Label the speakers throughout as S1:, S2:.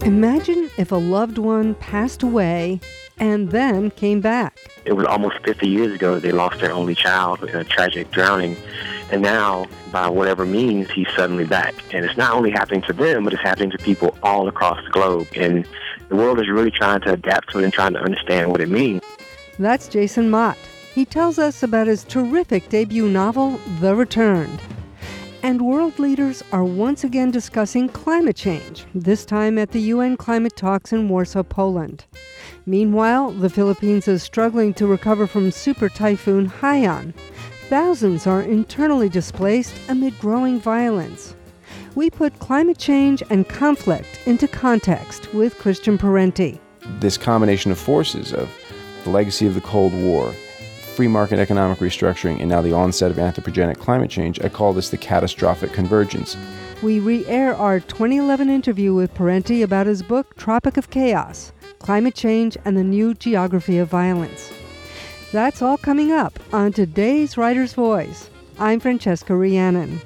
S1: Imagine if a loved one passed away and then came back.
S2: It was almost 50 years ago they lost their only child in a tragic drowning. And now, by whatever means, he's suddenly back. And it's not only happening to them, but it's happening to people all across the globe. And the world is really trying to adapt to it and trying to understand what it means.
S1: That's Jason Mott. He tells us about his terrific debut novel, The Returned. And world leaders are once again discussing climate change, this time at the UN climate talks in Warsaw, Poland. Meanwhile, the Philippines is struggling to recover from Super Typhoon Haiyan. Thousands are internally displaced amid growing violence. We put climate change and conflict into context with Christian Parenti.
S3: This combination of forces of the legacy of the Cold War, free market economic restructuring, and now the onset of anthropogenic climate change, I call this the catastrophic convergence.
S1: We re-air our 2011 interview with Parenti about his book, Tropic of Chaos, Climate Change and the New Geography of Violence. That's all coming up on today's Writer's Voice. I'm Francesca Rhiannon.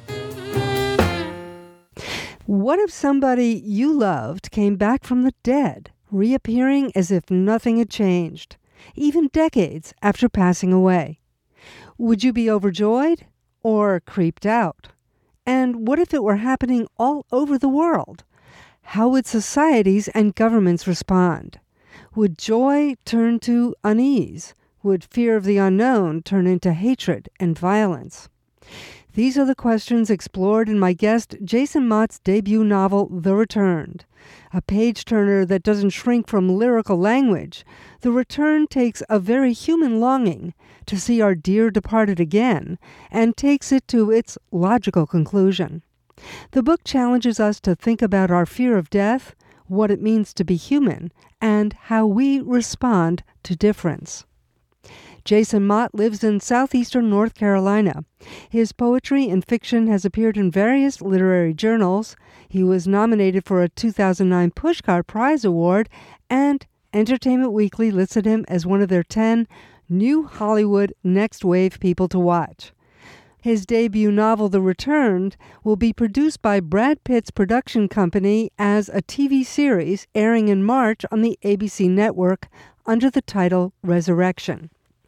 S1: What if somebody you loved came back from the dead, reappearing as if nothing had changed, even decades after passing away? Would you be overjoyed or creeped out? And what if it were happening all over the world? How would societies and governments respond? Would joy turn to unease? Would fear of the unknown turn into hatred and violence? These are the questions explored in my guest Jason Mott's debut novel, The Returned. A page-turner that doesn't shrink from lyrical language, The Return takes a very human longing to see our dear departed again and takes it to its logical conclusion. The book challenges us to think about our fear of death, what it means to be human, and how we respond to difference. Jason Mott lives in southeastern North Carolina. His poetry and fiction has appeared in various literary journals. He was nominated for a 2009 Pushcart Prize Award, and Entertainment Weekly listed him as one of their 10 new Hollywood next wave people to watch. His debut novel, The Returned, will be produced by Brad Pitt's production company as a TV series airing in March on the ABC network under the title Resurrection.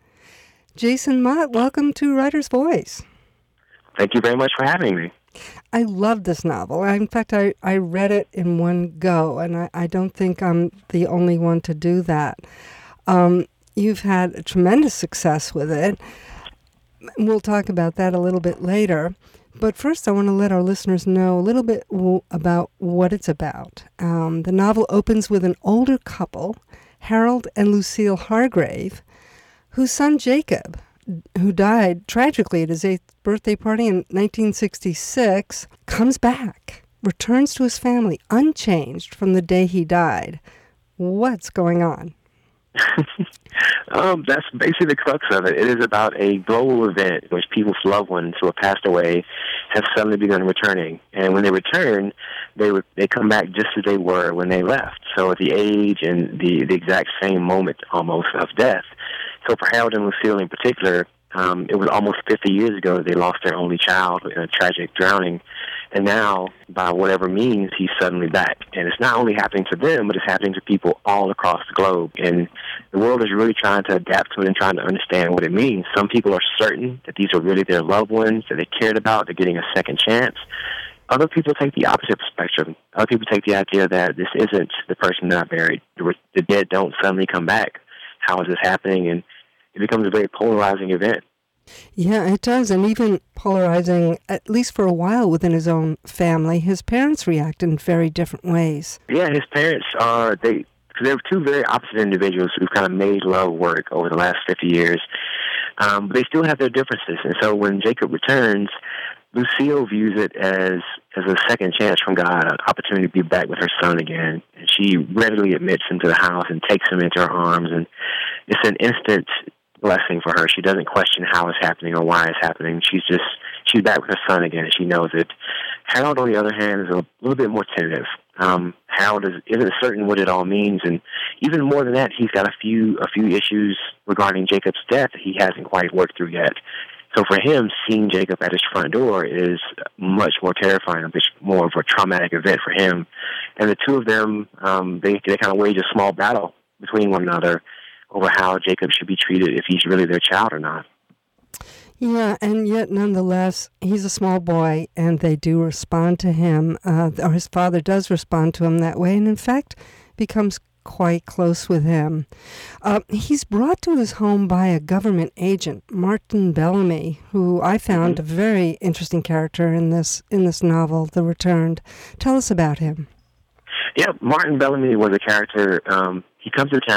S1: Jason Mott, welcome to Writer's Voice.
S2: Thank you very much for having me.
S1: I love this novel. In fact, I read it in one go, and I don't think I'm the only one to do that. You've had tremendous success with it. We'll talk about that a little bit later. But first, I want to let our listeners know a little bit about what it's about. The novel opens with an older couple, Harold and Lucille Hargrave, whose son Jacob, who died tragically at his 8th birthday party in 1966, comes back, returns to his family unchanged from the day he died. What's going on?
S2: That's basically the crux of it. It is about a global event in which people's loved ones who have passed away have suddenly begun returning. And when they return, they come back just as they were when they left. So at the age and the exact same moment almost of death. So for Harold and Lucille in particular, it was almost 50 years ago they lost their only child in a tragic drowning. And now, by whatever means, he's suddenly back. And it's not only happening to them, but it's happening to people all across the globe. And the world is really trying to adapt to it and trying to understand what it means. Some people are certain that these are really their loved ones, that they cared about, they're getting a second chance. Other people take the opposite spectrum. Other people take the idea that this isn't the person that I buried. The dead don't suddenly come back. How is this happening? And it becomes a very polarizing event.
S1: Yeah, it does, and even polarizing, at least for a while within his own family. His parents react in very different ways.
S2: Yeah, his parents they're two very opposite individuals who've kind of made love work over the last 50 years, but they still have their differences. And so when Jacob returns, Lucille views it as a second chance from God, an opportunity to be back with her son again. And she readily admits him to the house and takes him into her arms, and it's an instant blessing for her. She doesn't question how it's happening or why it's happening. She's back with her son again, and she knows it. Harold, on the other hand, is a little bit more tentative. Harold isn't certain what it all means, and even more than that, he's got a few issues regarding Jacob's death that he hasn't quite worked through yet. So for him, seeing Jacob at his front door is much more terrifying, much more of a traumatic event for him And the two of them, they kind of wage a small battle between one another over how Jacob should be treated, if he's really their child or not.
S1: Yeah, and yet nonetheless, he's a small boy, and they do respond to him, or his father does respond to him that way, and in fact becomes quite close with him. He's brought to his home by a government agent, Martin Bellamy, who I found a very interesting character in this novel, The Returned. Tell us about him.
S2: Yeah, Martin Bellamy was a character. He comes sent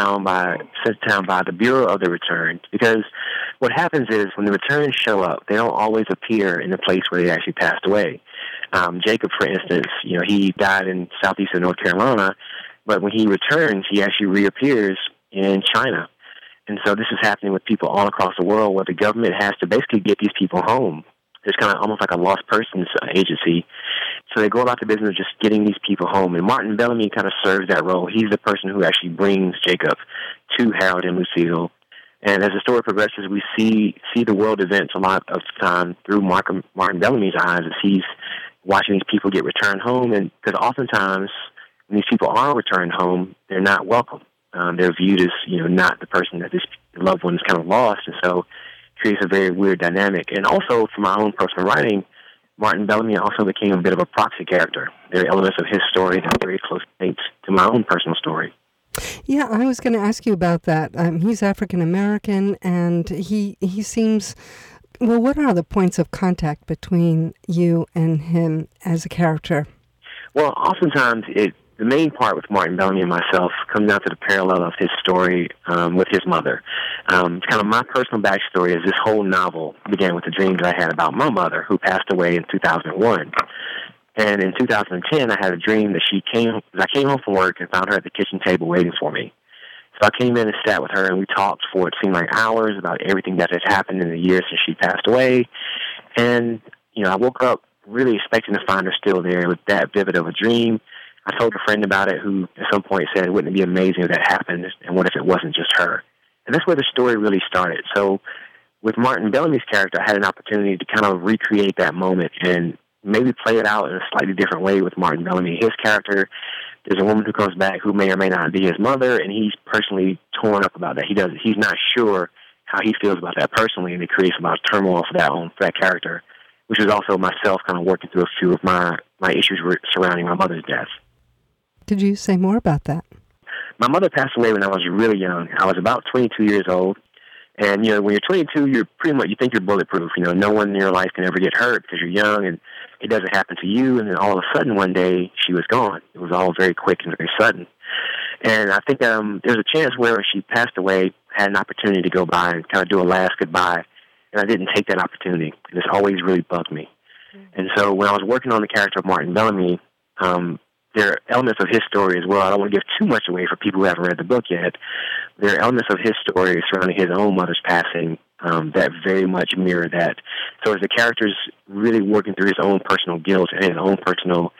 S2: to town by the Bureau of the Returned, because what happens is when the returns show up, they don't always appear in the place where they actually passed away. Jacob, for instance, he died in southeastern North Carolina, but when he returns, he actually reappears in China. And so this is happening with people all across the world, where the government has to basically get these people home. There's kind of almost like a lost persons agency. So they go about the business of just getting these people home. And Martin Bellamy kind of serves that role. He's the person who actually brings Jacob to Harold and Lucille. And as the story progresses, we see the world events a lot of the time through Martin Bellamy's eyes, as he's watching these people get returned home. And because oftentimes when these people are returned home, they're not welcome. They're viewed as, not the person that this loved one is kind of lost. And so it creates a very weird dynamic. And also, for my own personal writing, Martin Bellamy also became a bit of a proxy character. There are elements of his story that are very close linked to my own personal story.
S1: Yeah, I was going to ask you about that. He's African-American, and he seems... Well, what are the points of contact between you and him as a character?
S2: Well, oftentimes the main part with Martin Bellamy and myself comes down to the parallel of his story with his mother. Kind of my personal backstory is this whole novel began with a dream that I had about my mother, who passed away in 2001. And in 2010, I had a dream that I came home from work and found her at the kitchen table waiting for me. So I came in and sat with her, and we talked for it seemed like hours about everything that had happened in the years since she passed away. And, I woke up really expecting to find her still there with that vivid of a dream. I told a friend about it, who at some point said, wouldn't it be amazing if that happened, and what if it wasn't just her? And that's where the story really started. So with Martin Bellamy's character, I had an opportunity to kind of recreate that moment and maybe play it out in a slightly different way with Martin Bellamy. His character, there's a woman who comes back who may or may not be his mother, and he's personally torn up about that. He's not sure how he feels about that personally, and it creates a lot of turmoil for that character, which is also myself kind of working through a few of my issues surrounding my mother's death.
S1: Could you say more about that?
S2: My mother passed away when I was really young. I was about 22 years old. And, when you're 22, you think you're bulletproof. No one in your life can ever get hurt because you're young and it doesn't happen to you. And then all of a sudden one day she was gone. It was all very quick and very sudden. And I think there's a chance where she passed away, I had an opportunity to go by and kind of do a last goodbye. And I didn't take that opportunity. And it's always really bugged me. Mm-hmm. And so when I was working on the character of Martin Bellamy, there are elements of his story as well. I don't want to give too much away for people who haven't read the book yet. There are elements of his story surrounding his own mother's passing that very much mirror that. So as the character's really working through his own personal guilt and his own personal,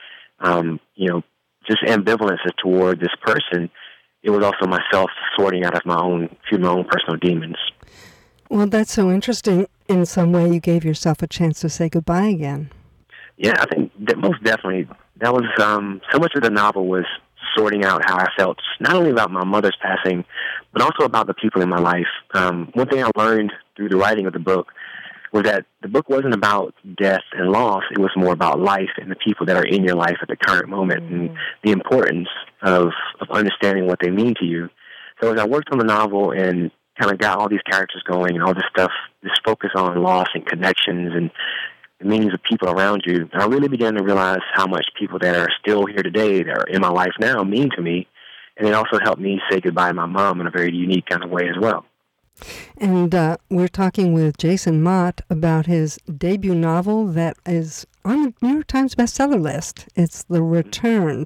S2: just ambivalence toward this person, it was also myself sorting out of my own personal demons.
S1: Well, that's so interesting. In some way, you gave yourself a chance to say goodbye again.
S2: Yeah, I think that most definitely. That was so much of the novel was sorting out how I felt, not only about my mother's passing, but also about the people in my life. One thing I learned through the writing of the book was that the book wasn't about death and loss. It was more about life and the people that are in your life at the current moment, and the importance of understanding what they mean to you. So as I worked on the novel and kind of got all these characters going and all this stuff, this focus on loss and connections and the meanings of people around you, I really began to realize how much people that are still here today, that are in my life now, mean to me. And it also helped me say goodbye to my mom in a very unique kind of way as well.
S1: And we're talking with Jason Mott about his debut novel that is on the New York Times bestseller list. It's The Returned.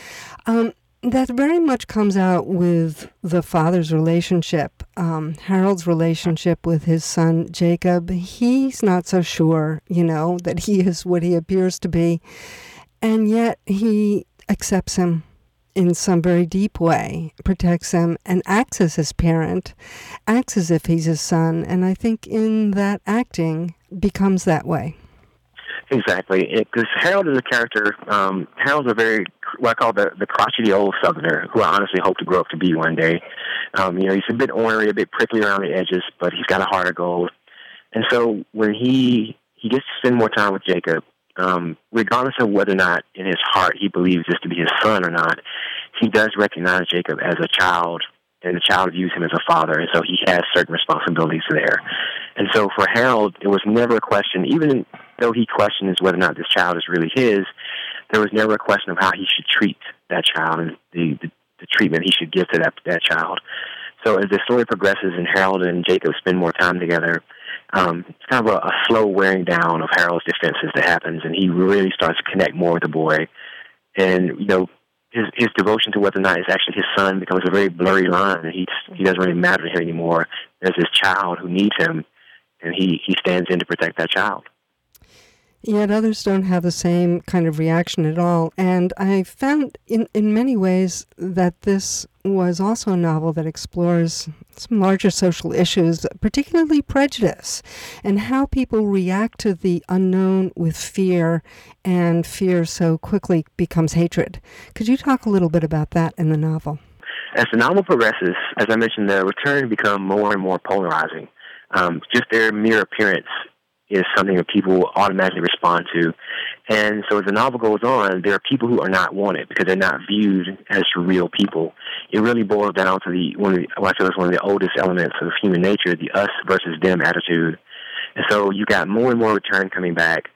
S1: That very much comes out with the father's relationship, Harold's relationship with his son, Jacob. He's not so sure, that he is what he appears to be. And yet he accepts him in some very deep way, protects him, and acts as his parent, acts as if he's his son. And I think in that acting becomes that way.
S2: Exactly, because Harold is a character. Harold's a very, what I call the crotchety old Southerner, who I honestly hope to grow up to be one day. He's a bit ornery, a bit prickly around the edges, but he's got a heart of gold. And so when he gets to spend more time with Jacob, regardless of whether or not in his heart he believes this to be his son or not, he does recognize Jacob as a child, and the child views him as a father, and so he has certain responsibilities there. And so for Harold, it was never a question, even though he questions whether or not this child is really his, there was never a question of how he should treat that child and the treatment he should give to that child. So as the story progresses and Harold and Jacob spend more time together, it's kind of a slow wearing down of Harold's defenses that happens, and he really starts to connect more with the boy. And, his devotion to whether or not it's actually his son becomes a very blurry line, and he doesn't really matter to him anymore. There's this child who needs him, and he stands in to protect that child.
S1: Yet others don't have the same kind of reaction at all. And I found in many ways that this was also a novel that explores some larger social issues, particularly prejudice, and how people react to the unknown with fear, and fear so quickly becomes hatred. Could you talk a little bit about that in the novel?
S2: As the novel progresses, as I mentioned, the return become more and more polarizing. Just their mere appearance is something that people automatically respond to. And so as the novel goes on, there are people who are not wanted because they're not viewed as real people. It really boils down to what I feel is one of the oldest elements of human nature, the us versus them attitude. And so you got more and more return coming back.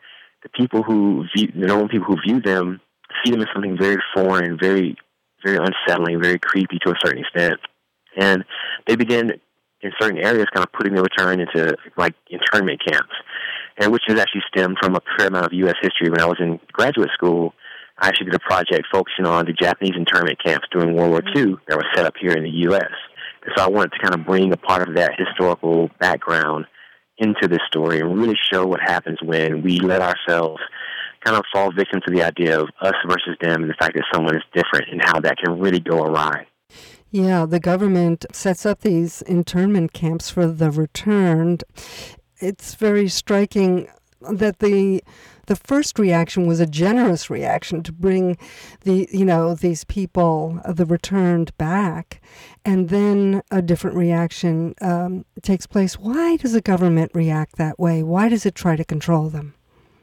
S2: The normal people who view them see them as something very foreign, very, very unsettling, very creepy to a certain extent. And they begin in certain areas kind of putting the return into like internment camps, and which has actually stemmed from a fair amount of U.S. history. When I was in graduate school, I actually did a project focusing on the Japanese internment camps during World War II that were set up here in the U.S. And so I wanted to kind of bring a part of that historical background into this story and really show what happens when we let ourselves kind of fall victim to the idea of us versus them and the fact that someone is different and how that can really go awry.
S1: Yeah, the government sets up these internment camps for the returned. It's very striking that the first reaction was a generous reaction to bring these people, the returned, back, and then a different reaction takes place. Why does the government react that way? Why does it try to control them?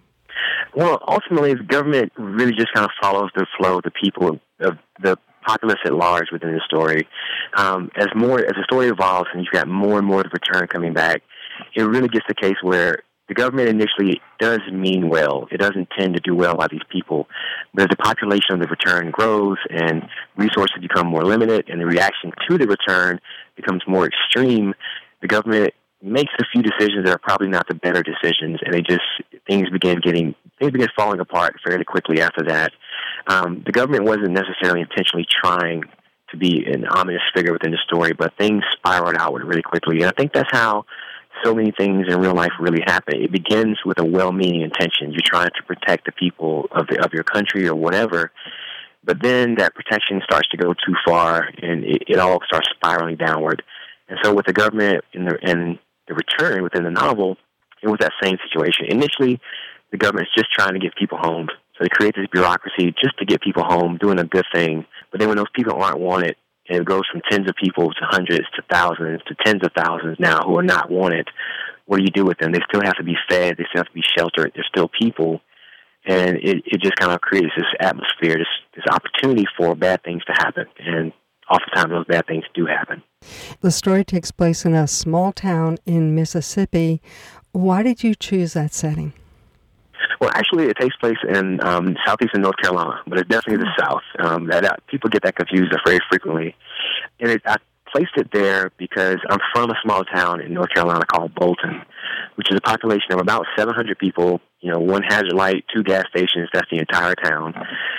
S2: Well, ultimately, the government really just kind of follows the flow of the people, of the populace at large within the story. As the story evolves and you've got more and more of the return coming back, it really gets the case where the government initially does mean well. It doesn't tend to do well by these people. But as the population of the return grows and resources become more limited and the reaction to the return becomes more extreme, the government makes a few decisions that are probably not the better decisions, and things begin falling apart fairly quickly after that. The government wasn't necessarily intentionally trying to be an ominous figure within the story, but things spiraled outward really quickly. And I think that's how so many things in real life really happen. It begins with a well-meaning intention. You're trying to protect the people of your country or whatever, but then that protection starts to go too far, and it all starts spiraling downward. And so with the government and the return within the novel, it was that same situation. Initially, the government's just trying to get people home. So they create this bureaucracy just to get people home, doing a good thing. But then when those people aren't wanted, and it goes from tens of people to hundreds to thousands to tens of thousands now who are not wanted, what do you do with them? They still have to be fed. They still have to be sheltered. They're still people. And it just kind of creates this atmosphere, this opportunity for bad things to happen. And oftentimes those bad things do happen.
S1: The story takes place in a small town in Mississippi. Why did you choose that setting?
S2: Well, actually, it takes place in southeastern North Carolina, but it's definitely the South. People get that confused very frequently. And I placed it there because I'm from a small town in North Carolina called Bolton, which is a population of about 700 people, one hazard light, 2 gas stations, that's the entire town.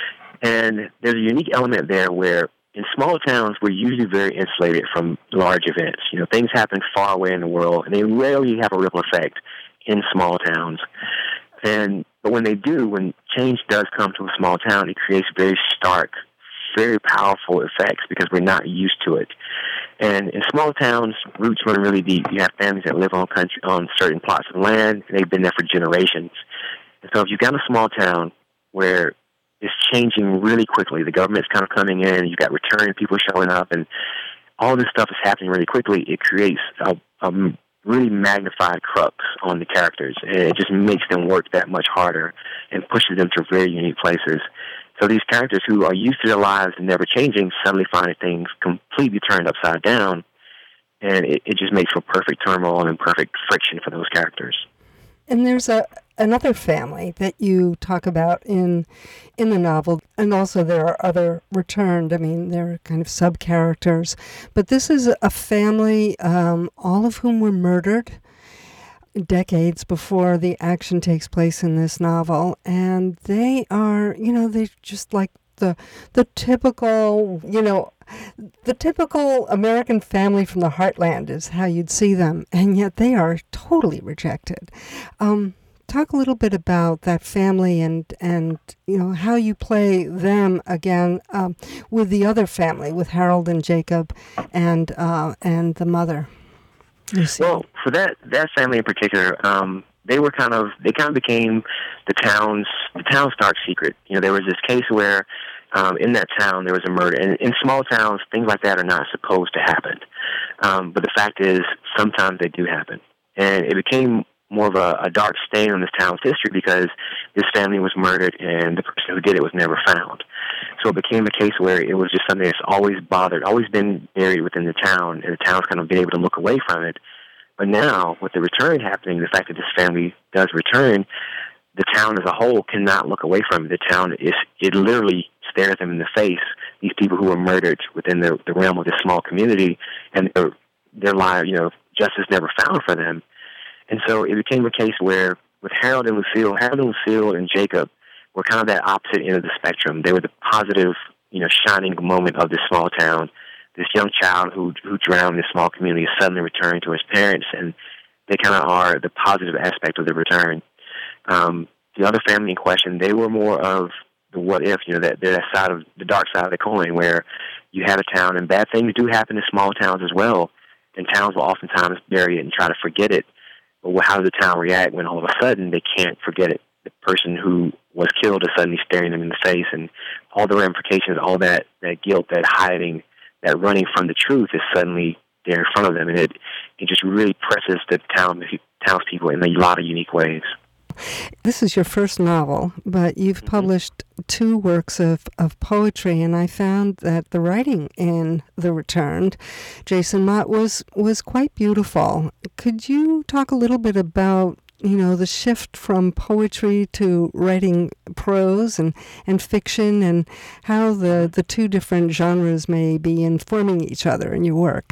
S2: And there's a unique element there where in small towns, we're usually very insulated from large events. Things happen far away in the world, and they rarely have a ripple effect in small towns. But when they do, when change does come to a small town, it creates very stark, very powerful effects because we're not used to it. And in small towns, roots run really deep. You have families that live on certain plots of land, and they've been there for generations. And so if you've got a small town where it's changing really quickly, the government's kind of coming in, you've got returning people showing up, and all this stuff is happening really quickly, it creates a really magnified crux on the characters, and it just makes them work that much harder and pushes them to very unique places. So these characters who are used to their lives and never changing suddenly find things completely turned upside down, and it just makes for perfect turmoil and perfect friction for those characters.
S1: And there's another family that you talk about in the novel, and also there are other returned. I mean, they're kind of sub-characters. But this is a family, all of whom were murdered decades before the action takes place in this novel. And they are, they're just like the typical, the typical American family from the heartland is how you'd see them, and yet they are totally rejected. Talk a little bit about that family and how you play them again with the other family, with Harold and Jacob and the mother.
S2: Well, for that family in particular, they kind of became the town's dark secret. There was this case where in that town there was a murder, and in small towns things like that are not supposed to happen. But the fact is, sometimes they do happen, and it became more of a dark stain on this town's history because this family was murdered and the person who did it was never found. So it became a case where it was just something that's always been buried within the town, and the town's kind of been able to look away from it. But now, with the return happening, the fact that this family does return, the town as a whole cannot look away from it. The town it literally stares them in the face, these people who were murdered within the realm of this small community, and their life, justice never found for them. And so it became a case where with Harold and Lucille and Jacob were kind of that opposite end of the spectrum. They were the positive, shining moment of this small town. This young child who drowned in this small community is suddenly returned to his parents, and they kind of are the positive aspect of the return. The other family in question, they were more of the what if, that side of the dark side of the coin, where you have a town and bad things do happen in small towns as well, and towns will oftentimes bury it and try to forget it. But how does the town react when all of a sudden they can't forget it? The person who was killed is suddenly staring them in the face, and all the ramifications, all that guilt, that hiding, that running from the truth is suddenly there in front of them, and it just really presses the townspeople in a lot of unique ways.
S1: This is your first novel, but you've published 2 works of poetry, and I found that the writing in The Returned, Jason Mott, was quite beautiful. Could you talk a little bit about, the shift from poetry to writing prose and fiction, and how the 2 different genres may be informing each other in your work?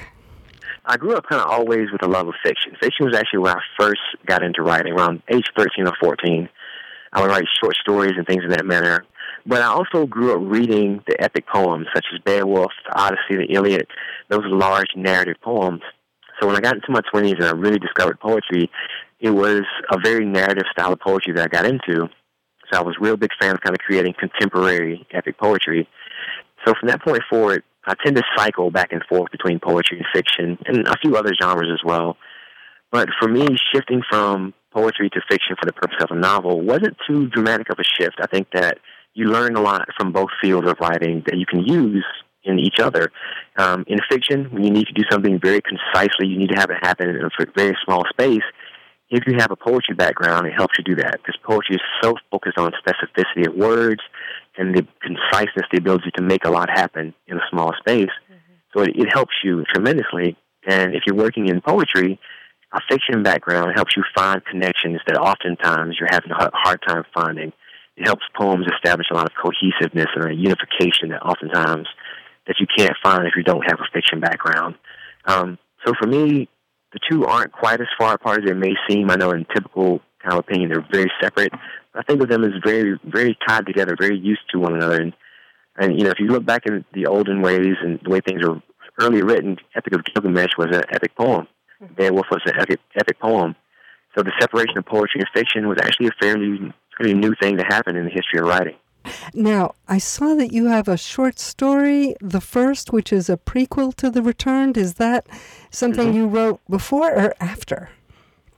S2: I grew up kind of always with a love of fiction. Fiction was actually where I first got into writing, around age 13 or 14. I would write short stories and things of that manner. But I also grew up reading the epic poems, such as Beowulf, the Odyssey, the Iliad, those large narrative poems. So when I got into my 20s and I really discovered poetry, it was a very narrative style of poetry that I got into. So I was a real big fan of kind of creating contemporary epic poetry. So from that point forward, I tend to cycle back and forth between poetry and fiction and a few other genres as well. But for me, shifting from poetry to fiction for the purpose of a novel wasn't too dramatic of a shift. I think that you learn a lot from both fields of writing that you can use in each other. In fiction, when you need to do something very concisely, you need to have it happen in a very small space. If you have a poetry background, it helps you do that, because poetry is so focused on specificity of words and the conciseness, the ability to make a lot happen in a small space. So it helps you tremendously. And if you're working in poetry, a fiction background helps you find connections that oftentimes you're having a hard time finding. It helps poems establish a lot of cohesiveness and a unification that oftentimes that you can't find if you don't have a fiction background. So for me, the 2 aren't quite as far apart as they may seem. I know in typical kind of opinion they're very separate. I think of them as very, very tied together, very used to one another. And if you look back in the olden ways and the way things were earlier written, Epic of Gilgamesh was an epic poem. Beowulf was an epic poem. So the separation of poetry and fiction was actually a fairly new thing to happen in the history of writing.
S1: Now, I saw that you have a short story, The First, which is a prequel to The Returned. Is that something you wrote before or after?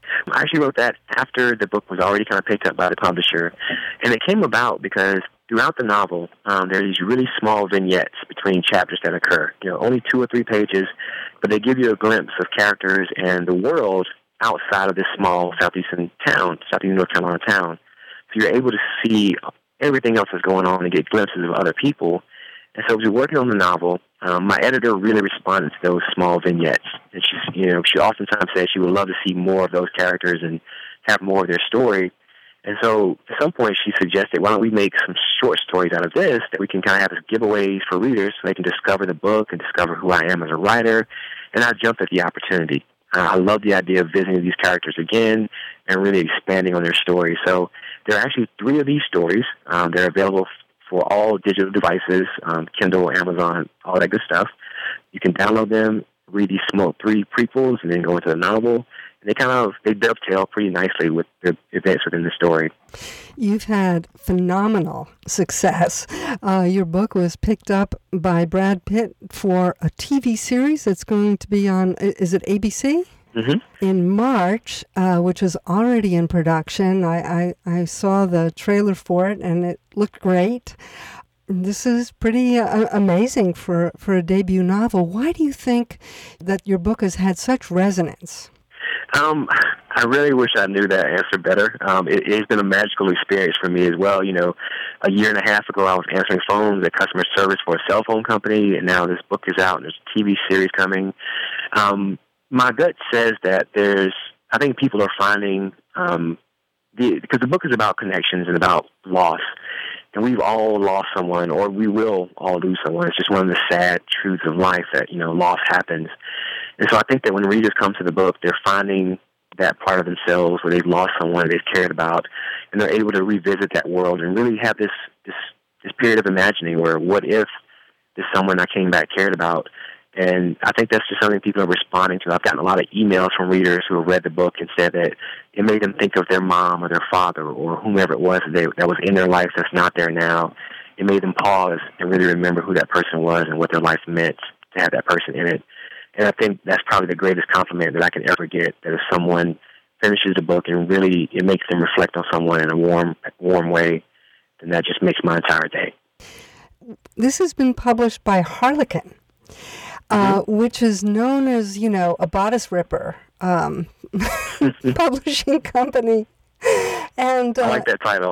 S2: I actually wrote that after the book was already kind of picked up by the publisher, and it came about because throughout the novel, there are these really small vignettes between chapters that occur. Only 2 or 3 pages, but they give you a glimpse of characters and the world outside of this small southeastern North Carolina town. So you're able to see everything else that's going on and get glimpses of other people. And so as we're working on the novel, my editor really responded to those small vignettes. And she oftentimes said she would love to see more of those characters and have more of their story. And so at some point she suggested, why don't we make some short stories out of this that we can kind of have as giveaways for readers so they can discover the book and discover who I am as a writer. And I jumped at the opportunity. I love the idea of visiting these characters again and really expanding on their story. So there are actually 3 of these stories. They're available for all digital devices, Kindle, Amazon, all that good stuff. You can download them, read these 3 prequels, and then go into the novel. And they dovetail pretty nicely with the events within the story.
S1: You've had phenomenal success. Your book was picked up by Brad Pitt for a TV series that's going to be on, is it ABC?
S2: Mm-hmm.
S1: In March, which is already in production. I saw the trailer for it, and it looked great. This is pretty amazing for a debut novel. Why do you think that your book has had such resonance?
S2: I really wish I knew that answer better. It's been a magical experience for me as well. A year and a half ago, I was answering phones at customer service for a cell phone company, and now this book is out, and there's a TV series coming. My gut says that I think people are finding, because the book is about connections and about loss, and we've all lost someone, or we will all lose someone. It's just one of the sad truths of life that, loss happens. And so I think that when readers come to the book, they're finding that part of themselves where they've lost someone they've cared about, and they're able to revisit that world and really have this period of imagining where what if this someone I came back cared about. And I think that's just something people are responding to. I've gotten a lot of emails from readers who have read the book and said that it made them think of their mom or their father or whomever it was that was in their life that's not there now. It made them pause and really remember who that person was and what their life meant to have that person in it. And I think that's probably the greatest compliment that I can ever get, that if someone finishes the book and really it makes them reflect on someone in a warm way, then that just makes my entire day.
S1: This has been published by Harlequin. Which is known as, a bodice ripper publishing company. And
S2: I like that title.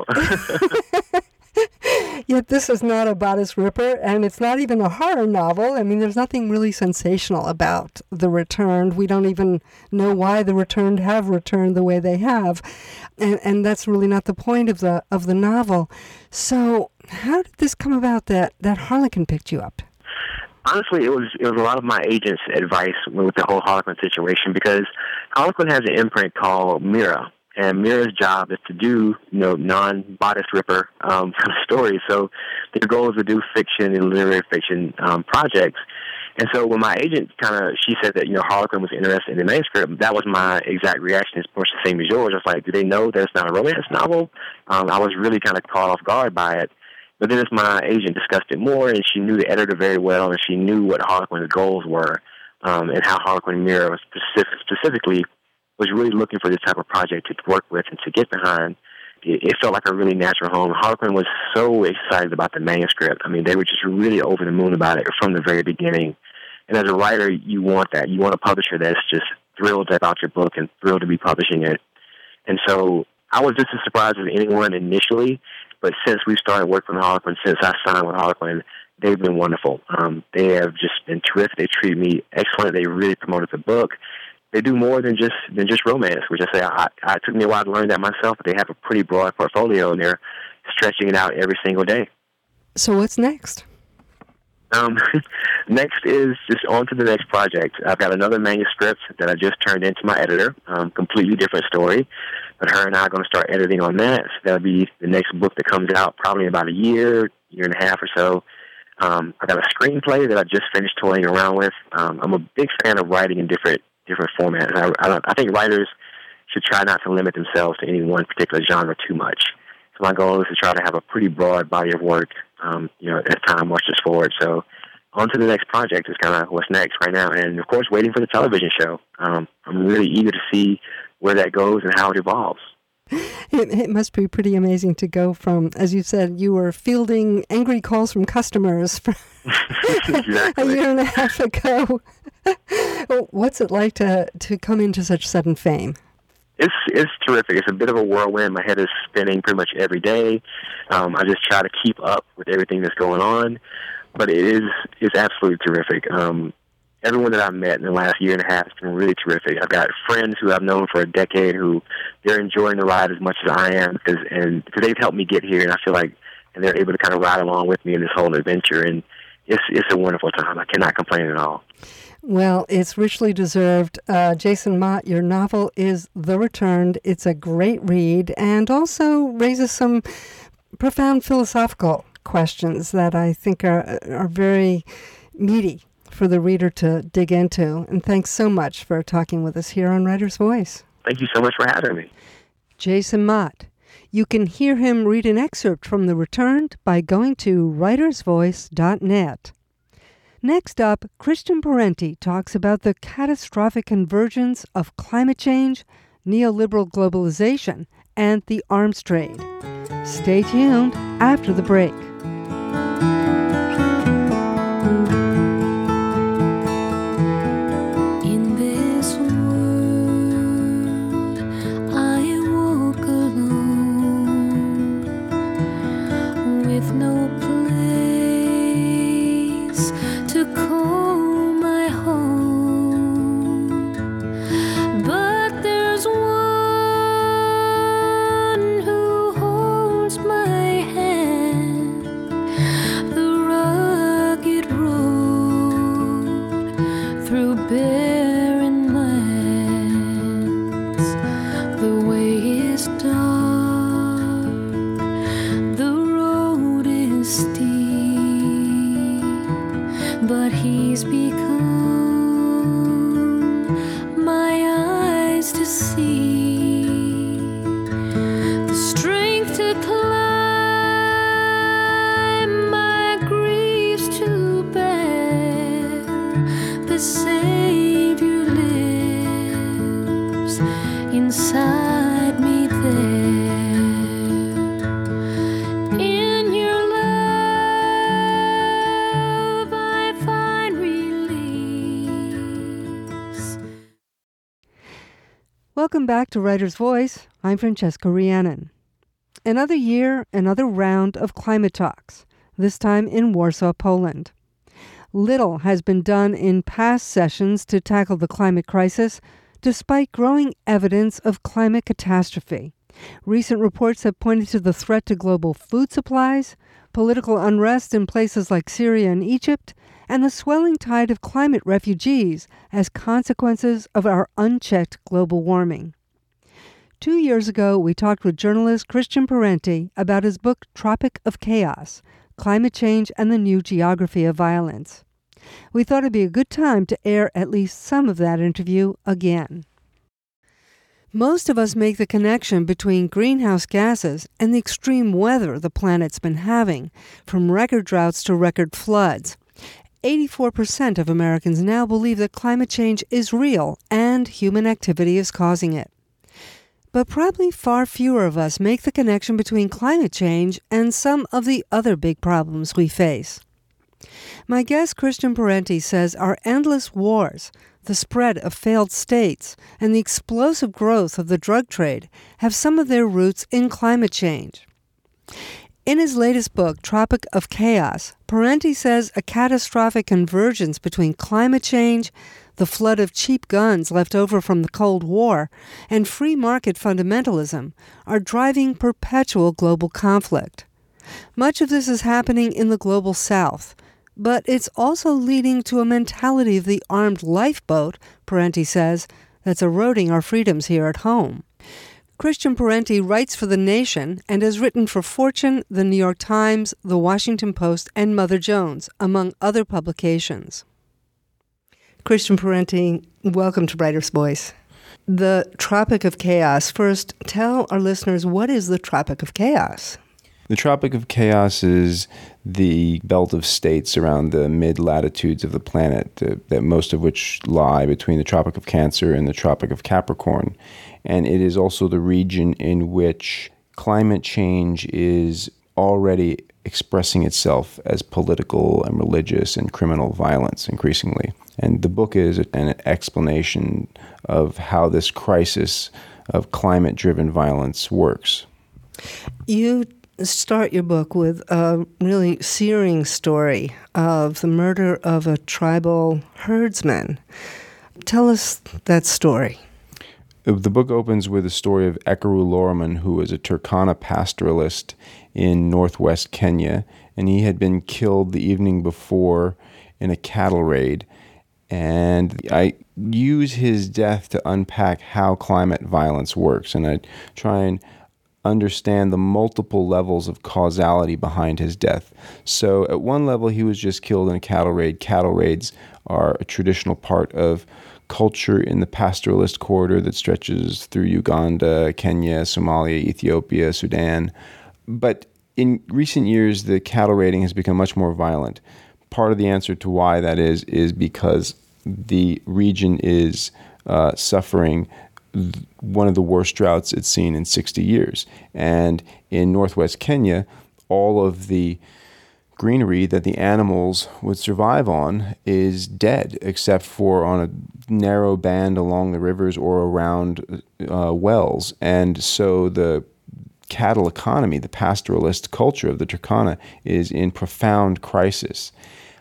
S1: Yet this is not a bodice ripper, and it's not even a horror novel. I mean, there's nothing really sensational about The Returned. We don't even know why The Returned have returned the way they have. And that's really not the point of the novel. So how did this come about that Harlequin picked you up?
S2: Honestly, it was a lot of my agent's advice with the whole Harlequin situation, because Harlequin has an imprint called Mira, and Mira's job is to do non-bodice ripper stories. So their goal is to do fiction and literary fiction projects. And so when my agent she said that Harlequin was interested in the manuscript, that was my exact reaction. It's much the same as yours. I was like, do they know that it's not a romance novel? I was really kind of caught off guard by it. But then as my agent discussed it more, and she knew the editor very well, and she knew what Harlequin's goals were, and how Harlequin Mira was specifically was really looking for this type of project to work with and to get behind, it felt like a really natural home. Harlequin was so excited about the manuscript. I mean, they were just really over the moon about it from the very beginning. And as a writer, you want that. You want a publisher that's just thrilled about your book and thrilled to be publishing it. And so I was just as surprised as anyone initially, but since we started working with Harlequin, since I signed with Harlequin, they've been wonderful. They have just been terrific. They treated me excellent. They really promoted the book. They do more than just romance, which I say it took me a while to learn that myself, but they have a pretty broad portfolio, and they're stretching it out every single day.
S1: So what's next?
S2: Next is just on to the next project. I've got another manuscript that I just turned into my editor, completely different story. But her and I are going to start editing on that. So that'll be the next book that comes out probably in about a year and a half or so. I got a screenplay that I just finished toying around with. I'm a big fan of writing in different formats. I think writers should try not to limit themselves to any one particular genre too much. So my goal is to try to have a pretty broad body of work, as time marches forward. So on to the next project is kind of what's next right now. And, of course, waiting for the television show. I'm really eager to see where that goes and how it evolves.
S1: It must be pretty amazing to go from, as you said, you were fielding angry calls from customers for
S2: Exactly.
S1: a year and a half ago. What's it like to come into such sudden fame?
S2: It's terrific. It's a bit of a whirlwind. My head is spinning pretty much every day. I just try to keep up with everything that's going on, but it's absolutely terrific. Everyone that I've met in the last year and a half has been really terrific. I've got friends who I've known for a decade who they're enjoying the ride as much as I am because they've helped me get here, and I feel like and they're able to kind of ride along with me in this whole adventure, and it's a wonderful time. I cannot complain at all.
S1: Well, it's richly deserved. Jason Mott, your novel is The Returned. It's a great read and also raises some profound philosophical questions that I think are very meaty for the reader to dig into. And thanks so much for talking with us here on Writer's Voice.
S2: Thank you so much for having me.
S1: Jason Mott. You can hear him read an excerpt from The Returned by going to writersvoice.net. Next up, Christian Parenti talks about the catastrophic convergence of climate change, neoliberal globalization, and the arms trade. Stay tuned after the break.
S4: In this world, I walk alone with no place to call my home, but there's one who holds my hand, the rugged road through barren lands. The way is dark, the road is steep, but he's become my eyes to see, the strength to climb, my griefs to bear. The Savior lives inside me there. In your love I find release.
S1: Welcome back to Writer's Voice. I'm Francesca Rhiannon. Another year, another round of climate talks, this time in Warsaw, Poland. Little has been done in past sessions to tackle the climate crisis, despite growing evidence of climate catastrophe. Recent reports have pointed to the threat to global food supplies, political unrest in places like Syria and Egypt, and the swelling tide of climate refugees as consequences of our unchecked global warming. 2 years ago, we talked with journalist Christian Parenti about his book Tropic of Chaos, Climate Change and the New Geography of Violence. We thought it'd be a good time to air at least some of that interview again. Most of us make the connection between greenhouse gases and the extreme weather the planet's been having, from record droughts to record floods. 84% of Americans now believe that climate change is real and human activity is causing it. But probably far fewer of us make the connection between climate change and some of the other big problems we face. My guest Christian Parenti says our endless wars, the spread of failed states, and the explosive growth of the drug trade have some of their roots in climate change. In his latest book, Tropic of Chaos, Parenti says a catastrophic convergence between climate change, the flood of cheap guns left over from the Cold War, and free market fundamentalism are driving perpetual global conflict. Much of this is happening in the global South, but it's also leading to a mentality of the armed lifeboat, Parenti says, that's eroding our freedoms here at home. Christian Parenti writes for The Nation and has written for Fortune, The New York Times, The Washington Post, and Mother Jones, among other publications. Christian Parenti, welcome to Writer's Voice. The Tropic of Chaos. First, tell our listeners, what is the Tropic of Chaos?
S3: The Tropic of Chaos is the belt of states around the mid-latitudes of the planet, that most of which lie between the Tropic of Cancer and the Tropic of Capricorn. And it is also the region in which climate change is already expressing itself as political and religious and criminal violence increasingly. And the book is an explanation of how this crisis of climate-driven violence works.
S1: You start your book with a really searing story of the murder of a tribal herdsman. Tell us that story.
S3: The book opens with the story of Ekaru Lorman, who was a Turkana pastoralist in northwest Kenya, and he had been killed the evening before in a cattle raid. And I use his death to unpack how climate violence works, and I try and understand the multiple levels of causality behind his death. So at one level, he was just killed in a cattle raid. Cattle raids are a traditional part of culture in the pastoralist corridor that stretches through Uganda, Kenya, Somalia, Ethiopia, Sudan. But in recent years, the cattle raiding has become much more violent. Part of the answer to why that is because the region is suffering one of the worst droughts it's seen in 60 years. And in northwest Kenya, all of the greenery that the animals would survive on is dead, except for on a narrow band along the rivers or around wells. And so the cattle economy, the pastoralist culture of the Turkana, is in profound crisis.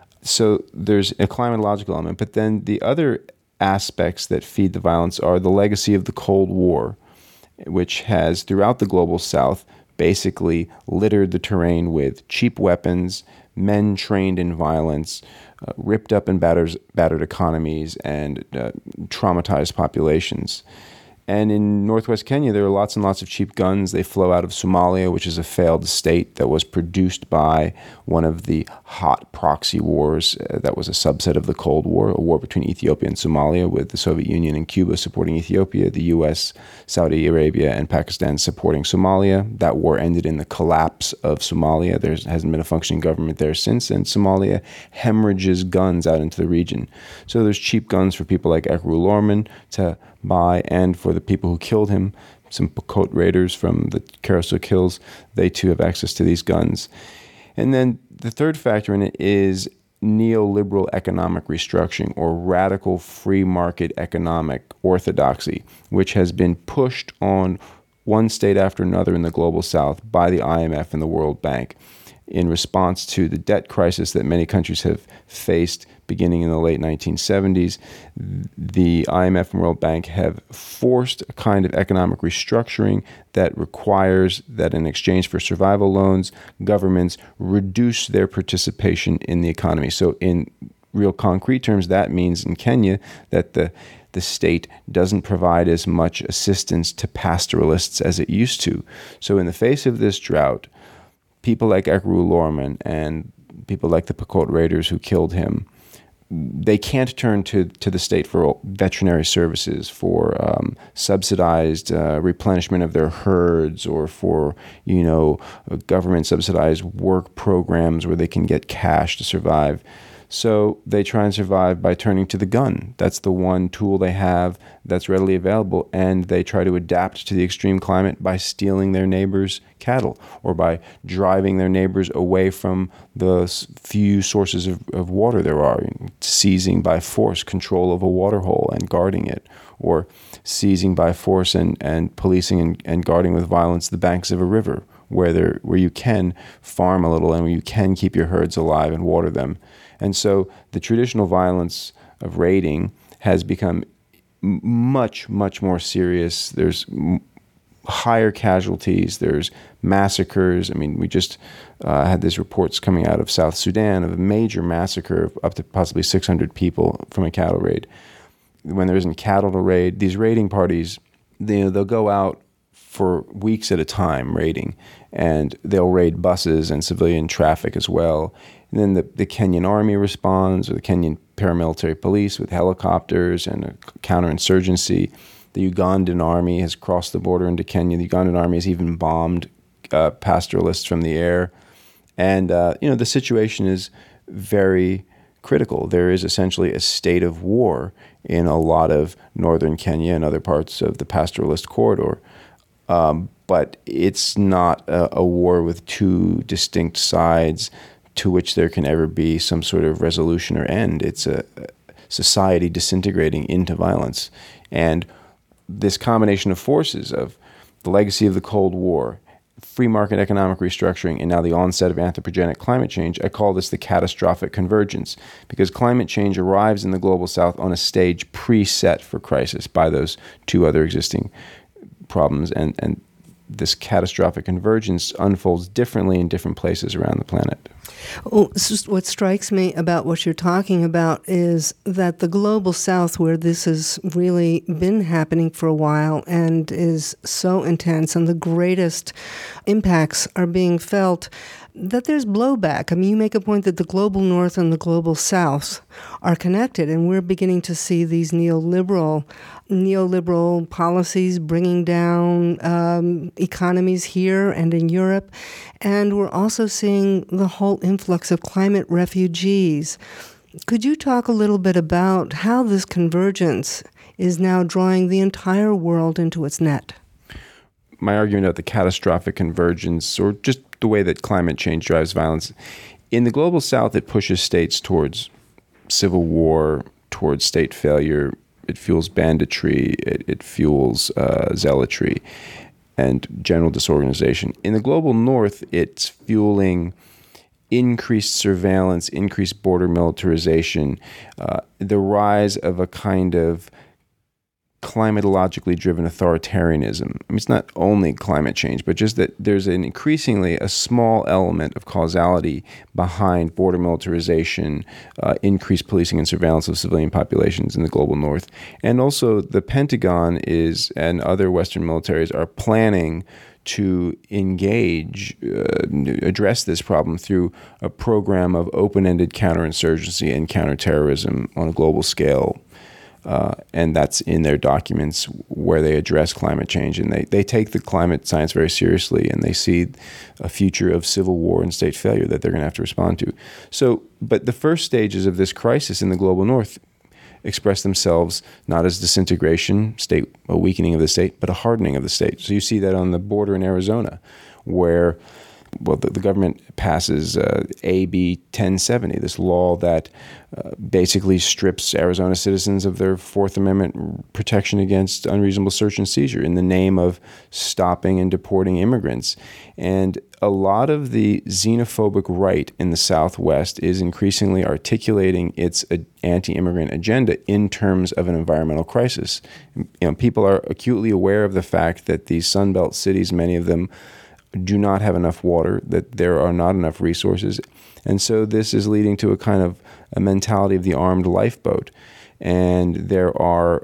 S3: So there's a climatological element, but then the other aspects that feed the violence are the legacy of the Cold War, which has, throughout the global South, basically littered the terrain with cheap weapons, men trained in violence, ripped up and battered economies, and traumatized populations. And in northwest Kenya, there are lots and lots of cheap guns. They flow out of Somalia, which is a failed state that was produced by one of the hot proxy wars that was a subset of the Cold War, a war between Ethiopia and Somalia, with the Soviet Union and Cuba supporting Ethiopia, the U.S., Saudi Arabia, and Pakistan supporting Somalia. That war ended in the collapse of Somalia. There hasn't been a functioning government there since, and Somalia hemorrhages guns out into the region. So there's cheap guns for people like Ekaru Lorman to buy, and for the people who killed him, some Pokot raiders from the Karasuk Hills, they too have access to these guns. And then the third factor in it is neoliberal economic restructuring, or radical free market economic orthodoxy, which has been pushed on one state after another in the global South by the IMF and the World Bank in response to the debt crisis that many countries have faced beginning in the late 1970s. The IMF and World Bank have forced a kind of economic restructuring that requires that in exchange for survival loans, governments reduce their participation in the economy. So in real concrete terms, that means in Kenya that the state doesn't provide as much assistance to pastoralists as it used to. So in the face of this drought, people like Ekaru Lorman and people like the Pokot raiders who killed him, they can't turn to the state for veterinary services, for subsidized replenishment of their herds, or for government subsidized work programs where they can get cash to survive. So they try and survive by turning to the gun. That's the one tool they have that's readily available, and they try to adapt to the extreme climate by stealing their neighbors' cattle, or by driving their neighbors away from the few sources of water there are, seizing by force control of a water hole and guarding it, or seizing by force and policing and guarding with violence the banks of a river where you can farm a little and where you can keep your herds alive and water them. And so the traditional violence of raiding has become much, much more serious. There's higher casualties. There's massacres. I mean, we just had these reports coming out of South Sudan of a major massacre of up to possibly 600 people from a cattle raid. When there isn't cattle to raid, these raiding parties, they'll go out for weeks at a time raiding, and they'll raid buses and civilian traffic as well. And then the Kenyan army responds, or the Kenyan paramilitary police with helicopters and a counterinsurgency. The Ugandan army has crossed the border into Kenya. The Ugandan army has even bombed pastoralists from the air. And, the situation is very critical. There is essentially a state of war in a lot of northern Kenya and other parts of the pastoralist corridor. But it's not a war with two distinct sides to which there can ever be some sort of resolution or end. It's a society disintegrating into violence. And this combination of forces of the legacy of the Cold War, free market economic restructuring, and now the onset of anthropogenic climate change, I call this the catastrophic convergence, because climate change arrives in the global south on a stage preset for crisis by those two other existing problems, and this catastrophic convergence unfolds differently in different places around the planet.
S1: Oh, what strikes me about what you're talking about is that the global south, where this has really been happening for a while and is so intense and the greatest impacts are being felt, that there's blowback. I mean, you make a point that the global north and the global south are connected, and we're beginning to see these neoliberal policies bringing down economies here and in Europe. And we're also seeing the whole influx of climate refugees. Could you talk a little bit about how this convergence is now drawing the entire world into its net?
S3: My argument about the catastrophic convergence, or just the way that climate change drives violence, in the global south, it pushes states towards civil war, towards state failure. It fuels banditry. It fuels zealotry and general disorganization. In the global north, it's fueling increased surveillance, increased border militarization, the rise of a kind of climatologically driven authoritarianism. I mean, it's not only climate change, but just that there's an increasingly a small element of causality behind border militarization, increased policing and surveillance of civilian populations in the global north. And also the Pentagon and other Western militaries are planning to engage, address this problem through a program of open-ended counterinsurgency and counterterrorism on a global scale. And that's in their documents where they address climate change. And they take the climate science very seriously, and they see a future of civil war and state failure that they're going to have to respond to. So, but the first stages of this crisis in the global north express themselves not as disintegration, a weakening of the state, but a hardening of the state. So you see that on the border in Arizona, where the government passes AB 1070, this law that basically strips Arizona citizens of their Fourth Amendment protection against unreasonable search and seizure in the name of stopping and deporting immigrants. And a lot of the xenophobic right in the Southwest is increasingly articulating its anti-immigrant agenda in terms of an environmental crisis. People are acutely aware of the fact that these Sunbelt cities, many of them, do not have enough water, that there are not enough resources. And so this is leading to a kind of a mentality of the armed lifeboat. And there are,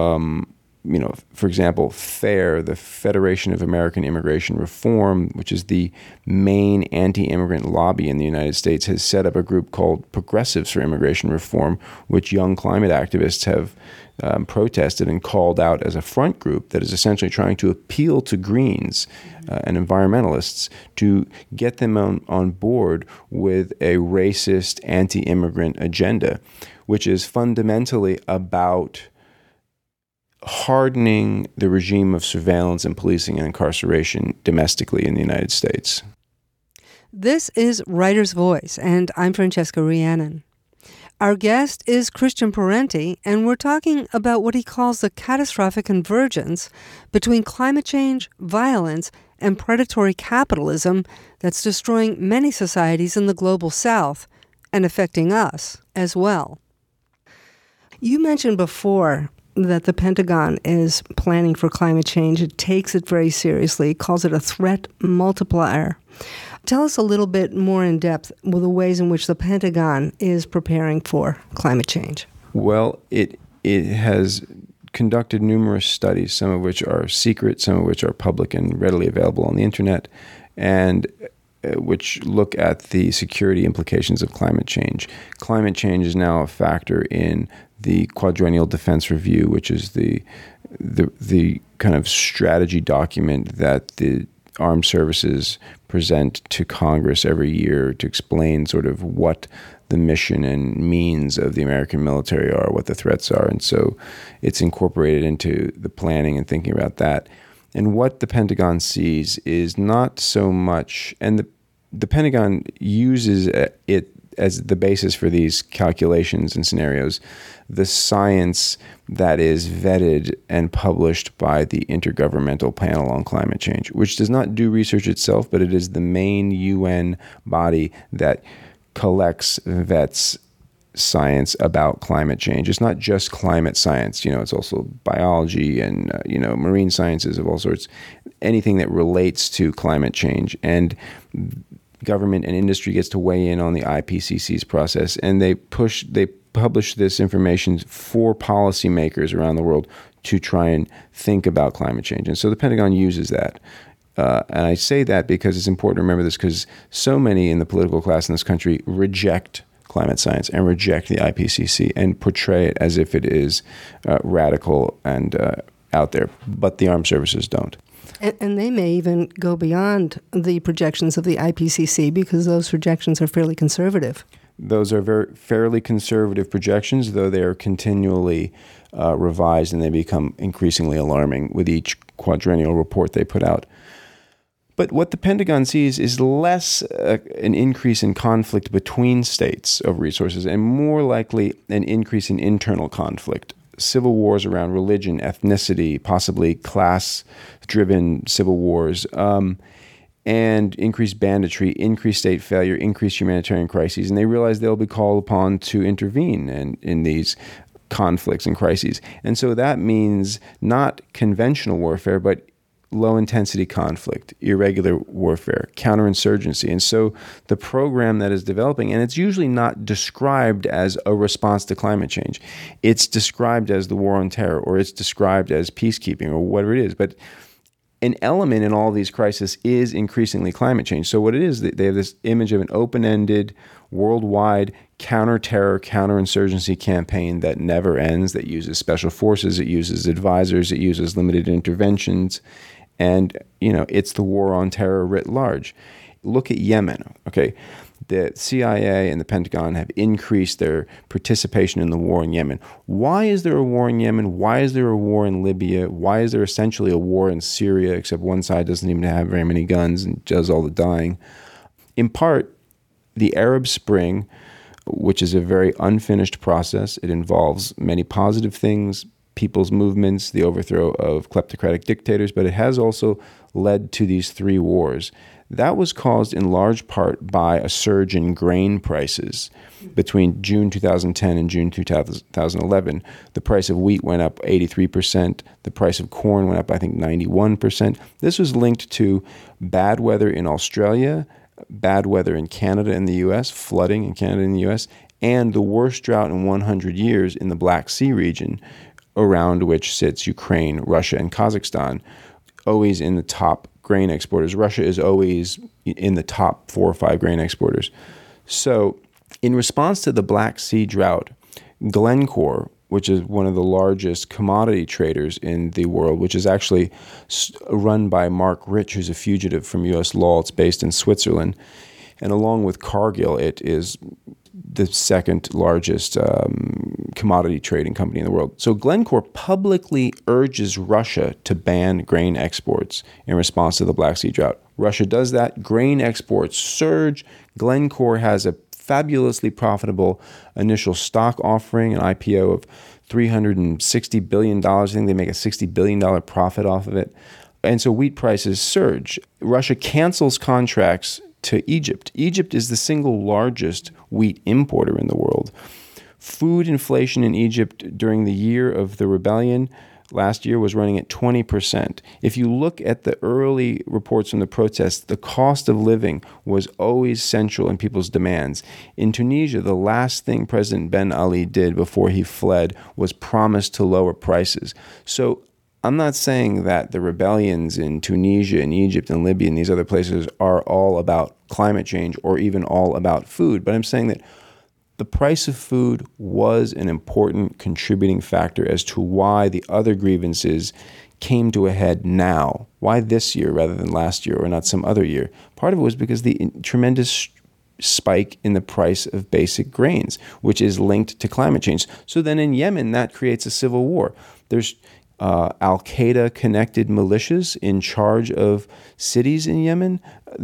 S3: for example, FAIR, the Federation of American Immigration Reform, which is the main anti-immigrant lobby in the United States, has set up a group called Progressives for Immigration Reform, which young climate activists have protested and called out as a front group that is essentially trying to appeal to Greens and environmentalists to get them on board with a racist anti-immigrant agenda, which is fundamentally about hardening the regime of surveillance and policing and incarceration domestically in the United States.
S1: This is Writer's Voice, and I'm Francesca Rhiannon. Our guest is Christian Parenti, and we're talking about what he calls the catastrophic convergence between climate change, violence, and predatory capitalism that's destroying many societies in the global south and affecting us as well. You mentioned before that the Pentagon is planning for climate change. It takes it very seriously, calls it a threat multiplier. Tell us a little bit more in depth with the ways in which the Pentagon is preparing for climate change.
S3: Well, it has conducted numerous studies, some of which are secret, some of which are public and readily available on the internet, and which look at the security implications of climate change. Climate change is now a factor in the Quadrennial Defense Review, which is the kind of strategy document that the armed services present to Congress every year to explain sort of what the mission and means of the American military are, what the threats are. And so it's incorporated into the planning and thinking about that. And what the Pentagon sees is not so much, and the Pentagon uses it as the basis for these calculations and scenarios, the science that is vetted and published by the Intergovernmental Panel on Climate Change, which does not do research itself, but it is the main UN body that collects, vets science about climate change. It's not just climate science, it's also biology and, marine sciences of all sorts, anything that relates to climate change. And government and industry gets to weigh in on the IPCC's process, and they publish this information for policymakers around the world to try and think about climate change. And so the Pentagon uses that. And I say that because it's important to remember this, because so many in the political class in this country reject climate science and reject the IPCC and portray it as if it is radical and out there. But the armed services don't.
S1: And they may even go beyond the projections of the IPCC because those projections are fairly conservative.
S3: Those are fairly conservative projections, though they are continually revised, and they become increasingly alarming with each quadrennial report they put out. But what the Pentagon sees is less an increase in conflict between states of resources and more likely an increase in internal conflict. Civil wars around religion, ethnicity, possibly class-driven civil wars, and increased banditry, increased state failure, increased humanitarian crises. And they realize they'll be called upon to intervene in these conflicts and crises. And so that means not conventional warfare, but low-intensity conflict, irregular warfare, counterinsurgency. And so the program that is developing, and it's usually not described as a response to climate change. It's described as the war on terror, or it's described as peacekeeping, or whatever it is. But an element in all these crises is increasingly climate change. So what it is, they have this image of an open-ended, worldwide counter-terror, counterinsurgency campaign that never ends, that uses special forces, it uses advisors, it uses limited interventions. And, it's the war on terror writ large. Look at Yemen, okay? The CIA and the Pentagon have increased their participation in the war in Yemen. Why is there a war in Yemen? Why is there a war in Libya? Why is there essentially a war in Syria, except one side doesn't even have very many guns and does all the dying? In part, the Arab Spring, which is a very unfinished process. It involves many positive things, people's movements, the overthrow of kleptocratic dictators, but it has also led to these three wars. That was caused in large part by a surge in grain prices. Between June 2010 and June 2011, the price of wheat went up 83%. The price of corn went up, I think, 91%. This was linked to bad weather in Australia, bad weather in Canada and the U.S., flooding in Canada and the U.S., and the worst drought in 100 years in the Black Sea region, around which sits Ukraine, Russia, and Kazakhstan, always in the top grain exporters. Russia is always in the top 4 or 5 grain exporters. So in response to the Black Sea drought, Glencore, which is one of the largest commodity traders in the world, which is actually run by Mark Rich, who's a fugitive from U.S. law. It's based in Switzerland. And along with Cargill, it is the second largest commodity trading company in the world. So Glencore publicly urges Russia to ban grain exports in response to the Black Sea drought. Russia does that. Grain exports surge. Glencore has a fabulously profitable initial stock offering, an IPO of $360 billion. I think they make a $60 billion profit off of it. And so wheat prices surge. Russia cancels contracts to Egypt. Egypt is the single largest wheat importer in the world. Food inflation in Egypt during the year of the rebellion last year was running at 20%. If you look at the early reports from the protests, the cost of living was always central in people's demands. In Tunisia, the last thing President Ben Ali did before he fled was promise to lower prices. So I'm not saying that the rebellions in Tunisia and Egypt and Libya and these other places are all about climate change or even all about food, but I'm saying that the price of food was an important contributing factor as to why the other grievances came to a head now. Why this year rather than last year or not some other year? Part of it was because the tremendous spike in the price of basic grains, which is linked to climate change. So then in Yemen, that creates a civil war. There's Al-Qaeda connected militias in charge of cities in Yemen.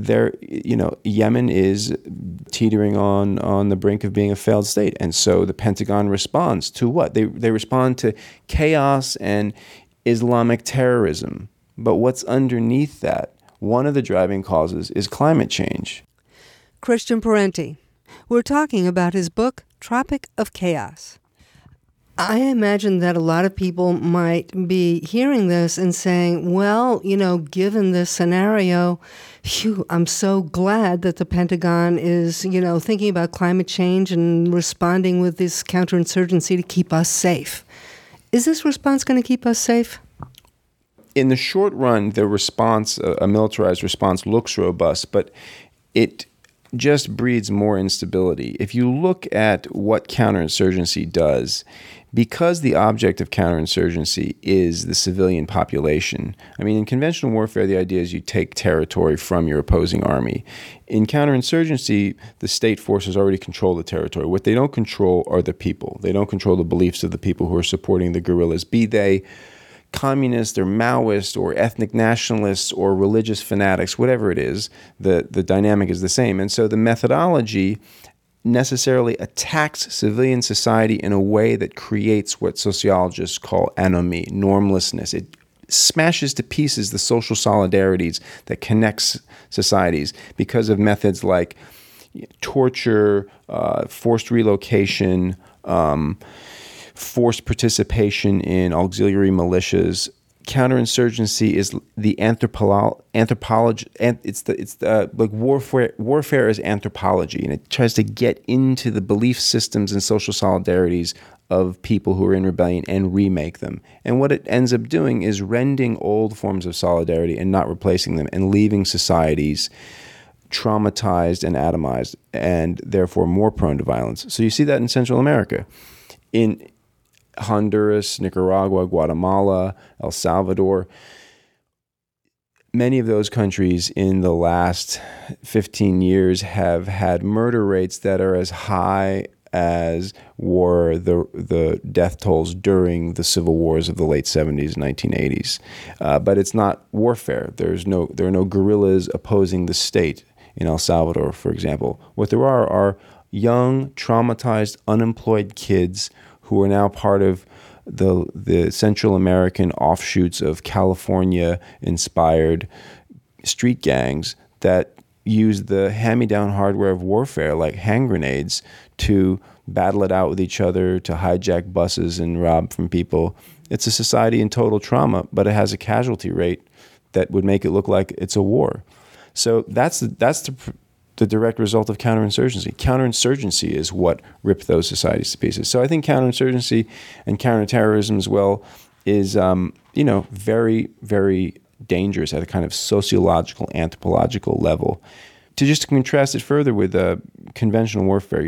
S3: Yemen is teetering on the brink of being a failed state. And so the Pentagon responds to what? They respond to chaos and Islamic terrorism. But what's underneath that? One of the driving causes is climate change.
S1: Christian Parenti. We're talking about his book, Tropic of Chaos. I imagine that a lot of people might be hearing this and saying, well, given this scenario, I'm so glad that the Pentagon is, thinking about climate change and responding with this counterinsurgency to keep us safe. Is this response going to keep us safe?
S3: In the short run, the response, a militarized response, looks robust, but it just breeds more instability. If you look at what counterinsurgency does, because the object of counterinsurgency is the civilian population. I mean, in conventional warfare, the idea is you take territory from your opposing army. In counterinsurgency, the state forces already control the territory. What they don't control are the people. They don't control the beliefs of the people who are supporting the guerrillas, be they communists or Maoists or ethnic nationalists or religious fanatics, whatever it is, the dynamic is the same. And so the methodology necessarily attacks civilian society in a way that creates what sociologists call anomie, normlessness. It smashes to pieces the social solidarities that connects societies because of methods like torture, forced relocation, forced participation in auxiliary militias. Counterinsurgency is the anthropology. Like warfare. Warfare is anthropology, and it tries to get into the belief systems and social solidarities of people who are in rebellion and remake them. And what it ends up doing is rending old forms of solidarity and not replacing them, and leaving societies traumatized and atomized, and therefore more prone to violence. So you see that in Central America, in Honduras, Nicaragua, Guatemala, El Salvador. Many of those countries in the last 15 years have had murder rates that are as high as were the death tolls during the civil wars of the late 70s, 1980s. But it's not warfare. There are no guerrillas opposing the state in El Salvador, for example. What there are young, traumatized, unemployed kids who are now part of the Central American offshoots of California-inspired street gangs that use the hand-me-down hardware of warfare, like hand grenades, to battle it out with each other, to hijack buses and rob from people. It's a society in total trauma, but it has a casualty rate that would make it look like it's a war. So that's the direct result of counterinsurgency. Counterinsurgency is what ripped those societies to pieces. So I think counterinsurgency and counterterrorism as well is, very, very dangerous at a kind of sociological, anthropological level. To contrast it further with conventional warfare,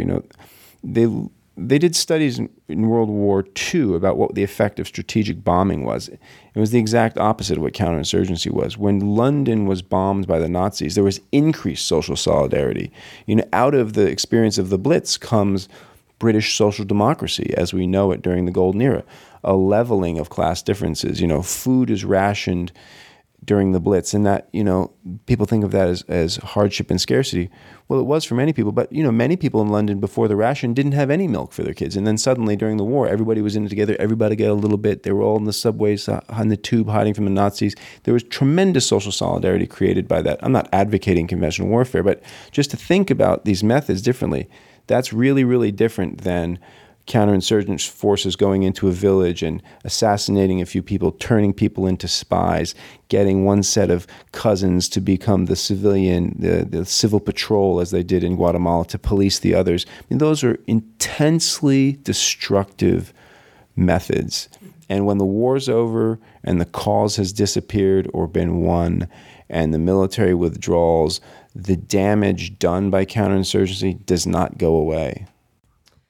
S3: they did studies in World War II about what the effect of strategic bombing was. It was the exact opposite of what counterinsurgency was. When London was bombed by the Nazis, there was increased social solidarity. Out of the experience of the Blitz comes British social democracy as we know it during the Golden Era, a leveling of class differences. Food is rationed during the Blitz, and that, people think of that as hardship and scarcity. Well, it was for many people, but, many people in London before the ration didn't have any milk for their kids. And then suddenly during the war, everybody was in it together. Everybody got a little bit. They were all in the subways, on the tube, hiding from the Nazis. There was tremendous social solidarity created by that. I'm not advocating conventional warfare, but just to think about these methods differently, that's really, really different than counterinsurgent forces going into a village and assassinating a few people, turning people into spies, getting one set of cousins to become the civil patrol, as they did in Guatemala, to police the others. Those are intensely destructive methods. And when the war's over and the cause has disappeared or been won, and the military withdrawals, the damage done by counterinsurgency does not go away.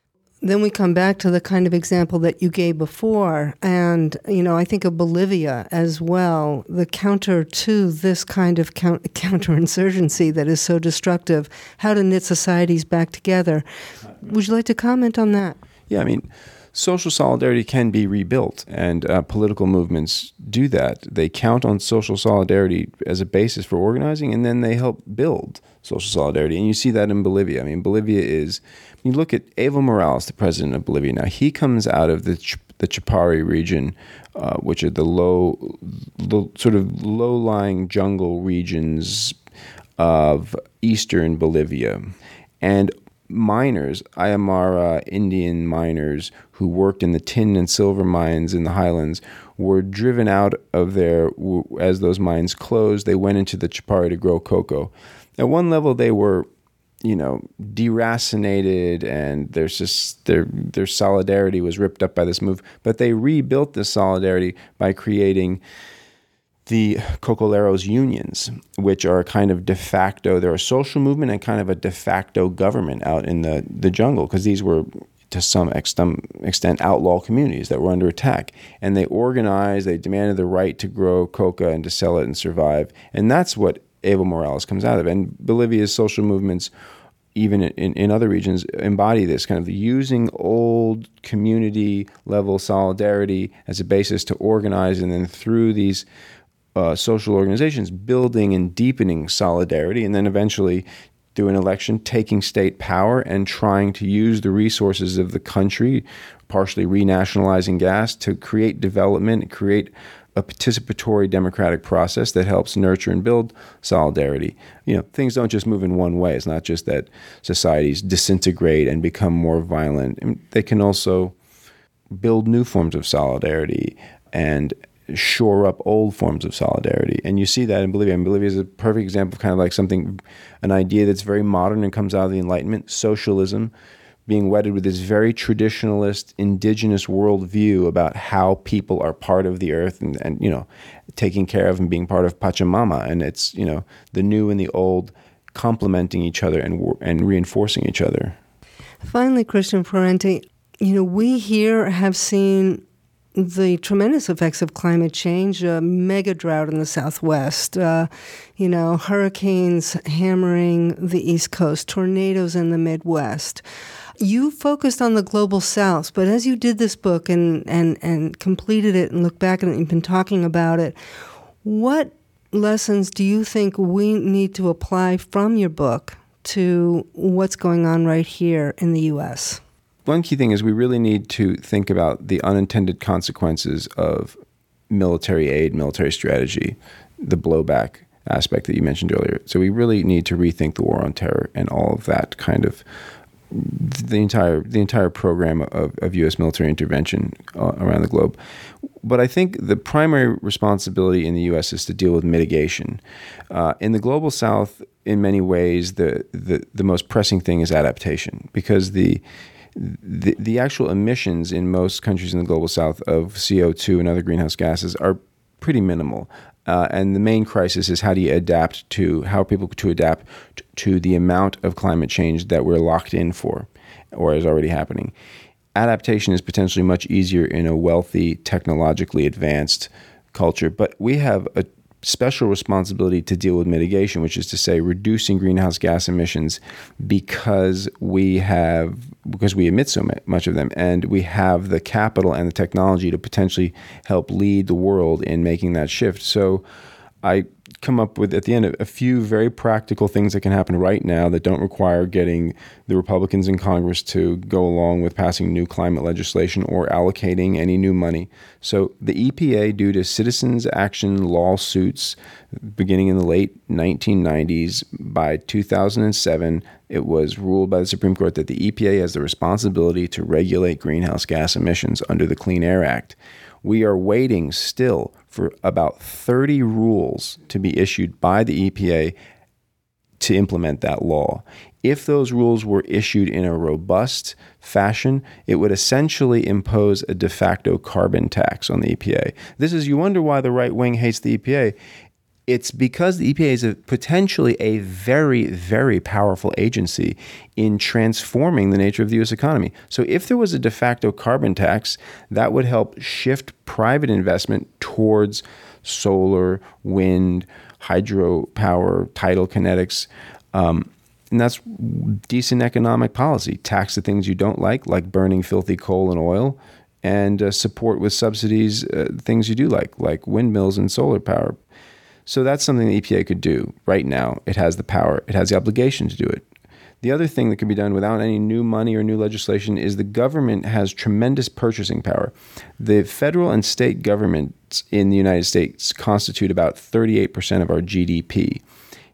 S1: then we come back to the kind of example that you gave before. And, I think of Bolivia as well, the counter to this kind of counterinsurgency that is so destructive, how to knit societies back together. Would you like to comment on that?
S3: Yeah, social solidarity can be rebuilt, and political movements do that. They count on social solidarity as a basis for organizing, and then they help build social solidarity. And you see that in Bolivia. Bolivia is, you look at Evo Morales, the president of Bolivia now, he comes out of the Chapare region, which are the sort of low-lying jungle regions of eastern Bolivia. And miners, Aymara Indian miners who worked in the tin and silver mines in the highlands, were driven out of there as those mines closed. They went into the Chapare to grow cocoa. At one level, they were, deracinated, and there's just their solidarity was ripped up by this move. But they rebuilt this solidarity by creating the Cocoleros unions, which are a kind of de facto, they're a social movement and kind of a de facto government out in the jungle, because these were, to some extent, outlaw communities that were under attack. And they organized, they demanded the right to grow coca and to sell it and survive. And that's what Evo Morales comes out of. And Bolivia's social movements, even in other regions, embody this kind of using old community level solidarity as a basis to organize, and then through these social organizations, building and deepening solidarity, and then eventually, through an election, taking state power and trying to use the resources of the country, partially renationalizing gas, to create development, create a participatory democratic process that helps nurture and build solidarity. Things don't just move in one way. It's not just that societies disintegrate and become more violent. They can also build new forms of solidarity and shore up old forms of solidarity. And you see that in Bolivia. And Bolivia is a perfect example of kind of like an idea that's very modern and comes out of the Enlightenment, socialism, being wedded with this very traditionalist, indigenous worldview about how people are part of the earth and taking care of and being part of Pachamama. And it's, the new and the old complementing each other and reinforcing each other.
S1: Finally, Christian Parenti, we here have seen the tremendous effects of climate change, a mega drought in the Southwest, hurricanes hammering the East Coast, tornadoes in the Midwest. You focused on the global South, but as you did this book and completed it and looked back at it and you've been talking about it, what lessons do you think we need to apply from your book to what's going on right here in the U.S.?
S3: One key thing is we really need to think about the unintended consequences of military aid, military strategy, the blowback aspect that you mentioned earlier. So we really need to rethink the war on terror and all of that kind of the entire program of U.S. military intervention around the globe. But I think the primary responsibility in the U.S. is to deal with mitigation. In the global South, in many ways, the most pressing thing is adaptation, because the actual emissions in most countries in the global South of CO2 and other greenhouse gases are pretty minimal. And the main crisis is how are people to adapt to the amount of climate change that we're locked in for or is already happening. Adaptation is potentially much easier in a wealthy, technologically advanced culture, but we have a special responsibility to deal with mitigation, which is to say reducing greenhouse gas emissions because we emit so much of them, and we have the capital and the technology to potentially help lead the world in making that shift. So I come up with, at the end, a few very practical things that can happen right now that don't require getting the Republicans in Congress to go along with passing new climate legislation or allocating any new money. So the EPA, due to citizens' action lawsuits beginning in the late 1990s, by 2007, it was ruled by the Supreme Court that the EPA has the responsibility to regulate greenhouse gas emissions under the Clean Air Act. We are waiting still for about 30 rules to be issued by the EPA to implement that law. If those rules were issued in a robust fashion, it would essentially impose a de facto carbon tax on the EPA. You wonder why the right wing hates the EPA. It's because the EPA is potentially a very, very powerful agency in transforming the nature of the U.S. economy. So if there was a de facto carbon tax, that would help shift private investment towards solar, wind, hydropower, tidal kinetics. And that's decent economic policy. Tax the things you don't like burning filthy coal and oil, and support with subsidies things you do like windmills and solar power. So that's something the EPA could do right now. It has the power. It has the obligation to do it. The other thing that can be done without any new money or new legislation is the government has tremendous purchasing power. The federal and state governments in the United States constitute about 38% of our GDP.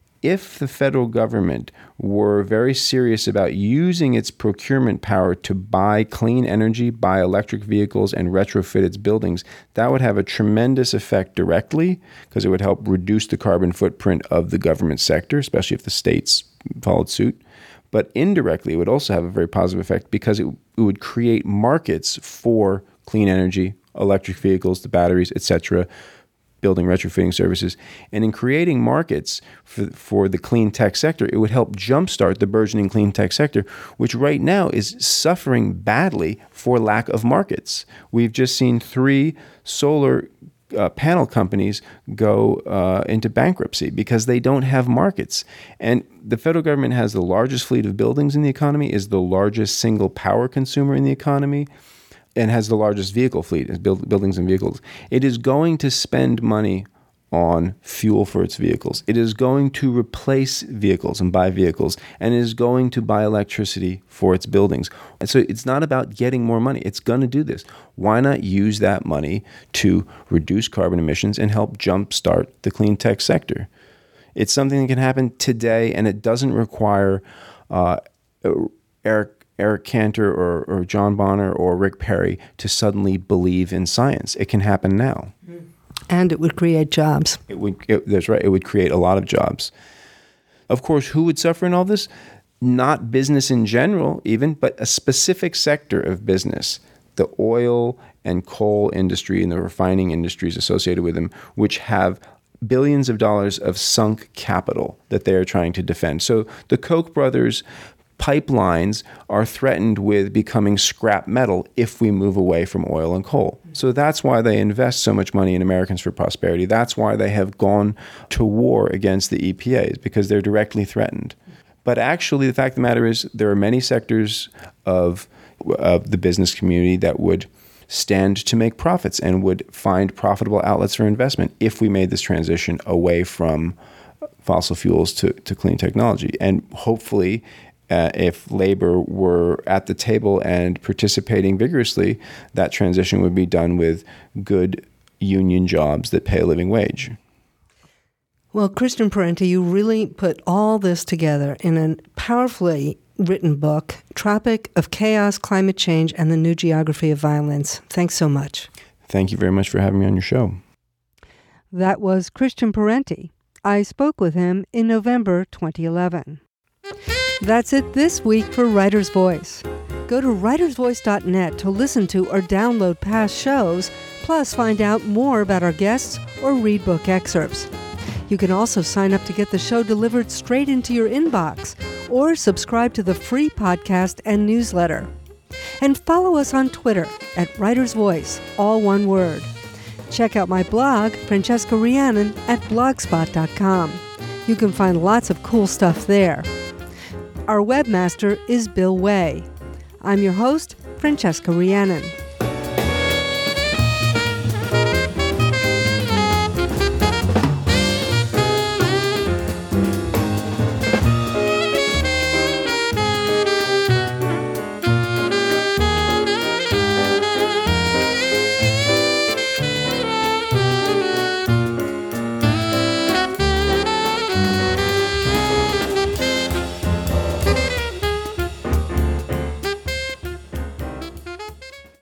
S3: If the federal government were very serious about using its procurement power to buy clean energy, buy electric vehicles, and retrofit its buildings, that would have a tremendous effect directly because it would help reduce the carbon footprint of the government sector, especially if the states followed suit. But indirectly, it would also have a very positive effect because it would create markets for clean energy, electric vehicles, the batteries, etc., building retrofitting services. And in creating markets for the clean tech sector, it would help jumpstart the burgeoning clean tech sector, which right now is suffering badly for lack of markets. We've just seen 3 solar panel companies go into bankruptcy because they don't have markets. And the federal government has the largest fleet of buildings in the economy, is the largest single power consumer in the economy, and has the largest vehicle fleet, buildings and vehicles. It is going to spend money on fuel for its vehicles. It is going to replace vehicles and buy vehicles, and it is going to buy electricity for its buildings. And so it's not about getting more money. It's going to do this. Why not use that money to reduce carbon emissions and help jumpstart the clean tech sector? It's something that can happen today, and it doesn't require Eric Cantor or John Bonner or Rick Perry to suddenly believe in science. It can happen now.
S1: And it would create jobs.
S3: That's right. It would create a lot of jobs. Of course, who would suffer in all this? Not business in general even, but a specific sector of business, the oil and coal industry and the refining industries associated with them, which have billions of dollars of sunk capital that they are trying to defend. So the Koch brothers pipelines are threatened with becoming scrap metal if we move away from oil and coal. So that's why they invest so much money in Americans for Prosperity. That's why they have gone to war against the EPA, because they're directly threatened. But actually, the fact of the matter is there are many sectors of the business community that would stand to make profits and would find profitable outlets for investment if we made this transition away from fossil fuels to clean technology. And hopefully, if labor were at the table and participating vigorously, that transition would be done with good union jobs that pay a living wage.
S1: Well, Christian Parenti, you really put all this together in a powerfully written book, Tropic of Chaos, Climate Change, and the New Geography of Violence. Thanks so much.
S3: Thank you very much for having me on your show.
S1: That was Christian Parenti. I spoke with him in November 2011. That's it this week for Writer's Voice. Go to writersvoice.net to listen to or download past shows, plus find out more about our guests or read book excerpts. You can also sign up to get the show delivered straight into your inbox or subscribe to the free podcast and newsletter. And follow us on Twitter at Writer's Voice, all one word. Check out my blog, Francesca Rhiannon, at blogspot.com. You can find lots of cool stuff there. Our webmaster is Bill Way. I'm your host, Francesca Rhiannon.